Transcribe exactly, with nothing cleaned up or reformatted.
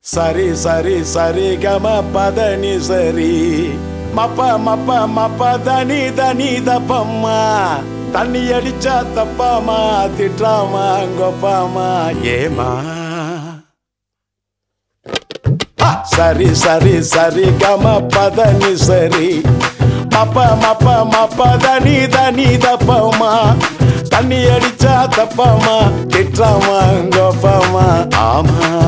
சரி சரி சரி கம பதனி சரி மப்ப மப்ப மப்ப தனி தனி தப்பம்மா தண்ணி அடிச்சா தப்பாமா திட்டாமா கொப்பாமா ஏமா சரி சரி சரி கம பதனி சரி மப்ப மப்ப மப்ப தனி தனி தப்பம்மா தண்ணி அடிச்சா தப்பாமா திட்டாமா கொப்பாமா ஆமா